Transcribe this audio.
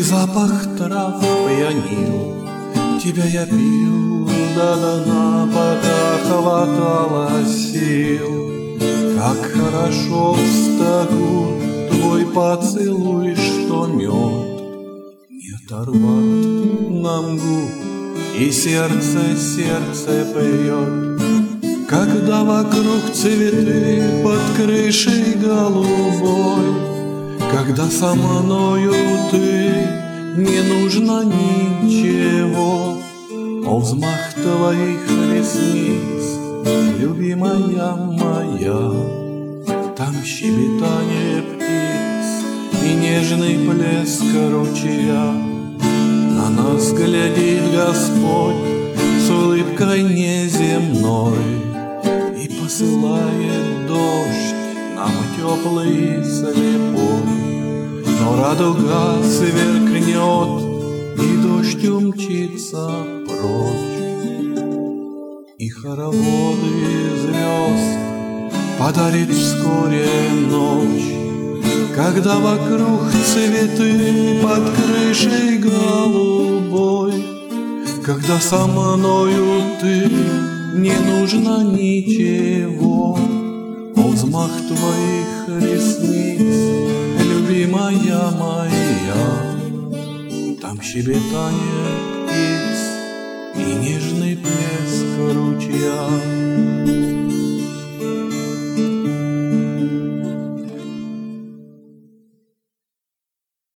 И запах трав пьянил. Тебя я пил до дна, пока хватало сил. Как хорошо в стогу твой поцелуй, что мед. Не оторвать нам губ, и сердце поет. Когда вокруг цветы под крышей голубой, когда со мною ты, не нужно ничего. О, взмах твоих ресниц, любимая моя, там щебетание птиц и нежный плеск ручья. На нас глядит Господь с улыбкой неземной и посылает дождь нам теплый и слепой. Но радуга сверкнет, и дождь умчится прочь. И хороводы звезд подарит вскоре ночь, когда вокруг цветы под крышей голубой, когда со мною ты, не нужно ничего. О, взмах твоих ресниц, любимая моя, там щебетание птиц и нежный плеск ручья.